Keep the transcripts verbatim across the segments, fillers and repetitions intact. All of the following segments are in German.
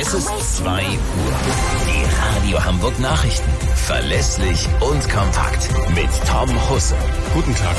Es ist zwei Uhr. Die Radio Hamburg Nachrichten. Verlässlich und kompakt. Mit Tom Husse. Guten Tag.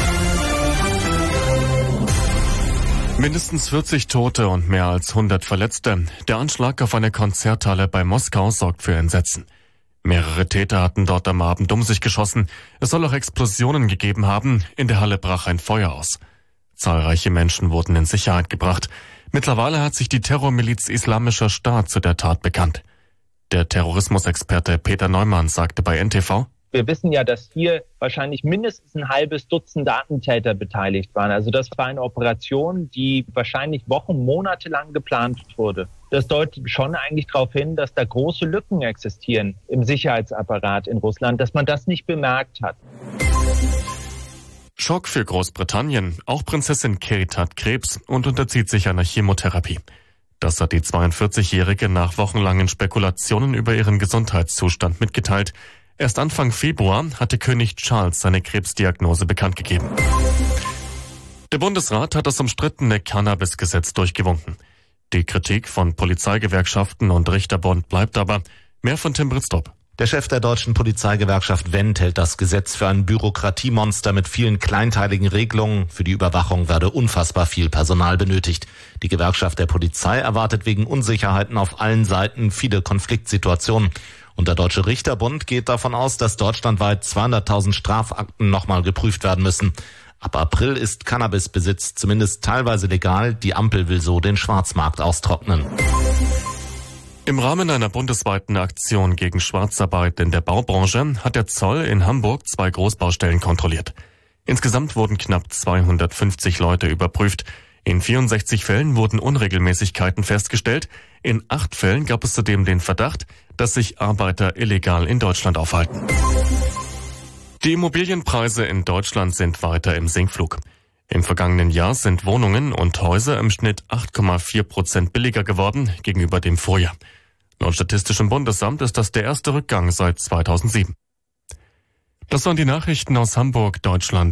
Mindestens vierzig Tote und mehr als hundert Verletzte. Der Anschlag auf eine Konzerthalle bei Moskau sorgt für Entsetzen. Mehrere Täter hatten dort am Abend um sich geschossen. Es soll auch Explosionen gegeben haben. In der Halle brach ein Feuer aus. Zahlreiche Menschen wurden in Sicherheit gebracht. Mittlerweile hat sich die Terrormiliz Islamischer Staat zu der Tat bekannt. Der Terrorismusexperte Peter Neumann sagte bei N T V: Wir wissen ja, dass hier wahrscheinlich mindestens ein halbes Dutzend Attentäter beteiligt waren. Also das war eine Operation, die wahrscheinlich Wochen, Monate lang geplant wurde. Das deutet schon eigentlich darauf hin, dass da große Lücken existieren im Sicherheitsapparat in Russland, dass man das nicht bemerkt hat. Schock für Großbritannien. Auch Prinzessin Kate hat Krebs und unterzieht sich einer Chemotherapie. Das hat die zweiundvierzigjährige nach wochenlangen Spekulationen über ihren Gesundheitszustand mitgeteilt. Erst Anfang Februar hatte König Charles seine Krebsdiagnose bekannt gegeben. Der Bundesrat hat das umstrittene Cannabis-Gesetz durchgewunken. Die Kritik von Polizeigewerkschaften und Richterbund bleibt aber. Mehr von Tim Britztrup. Der Chef der deutschen Polizeigewerkschaft Wendt hält das Gesetz für ein Bürokratiemonster mit vielen kleinteiligen Regelungen. Für die Überwachung werde unfassbar viel Personal benötigt. Die Gewerkschaft der Polizei erwartet wegen Unsicherheiten auf allen Seiten viele Konfliktsituationen. Und der Deutsche Richterbund geht davon aus, dass deutschlandweit zweihunderttausend Strafakten nochmal geprüft werden müssen. Ab April ist Cannabisbesitz zumindest teilweise legal. Die Ampel will so den Schwarzmarkt austrocknen. Im Rahmen einer bundesweiten Aktion gegen Schwarzarbeit in der Baubranche hat der Zoll in Hamburg zwei Großbaustellen kontrolliert. Insgesamt wurden knapp zweihundertfünfzig Leute überprüft. In vierundsechzig Fällen wurden Unregelmäßigkeiten festgestellt. In acht Fällen gab es zudem den Verdacht, dass sich Arbeiter illegal in Deutschland aufhalten. Die Immobilienpreise in Deutschland sind weiter im Sinkflug. Im vergangenen Jahr sind Wohnungen und Häuser im Schnitt acht Komma vier Prozent billiger geworden gegenüber dem Vorjahr. Laut Statistischem Bundesamt ist das der erste Rückgang seit zweitausendsieben. Das waren die Nachrichten aus Hamburg, Deutschland.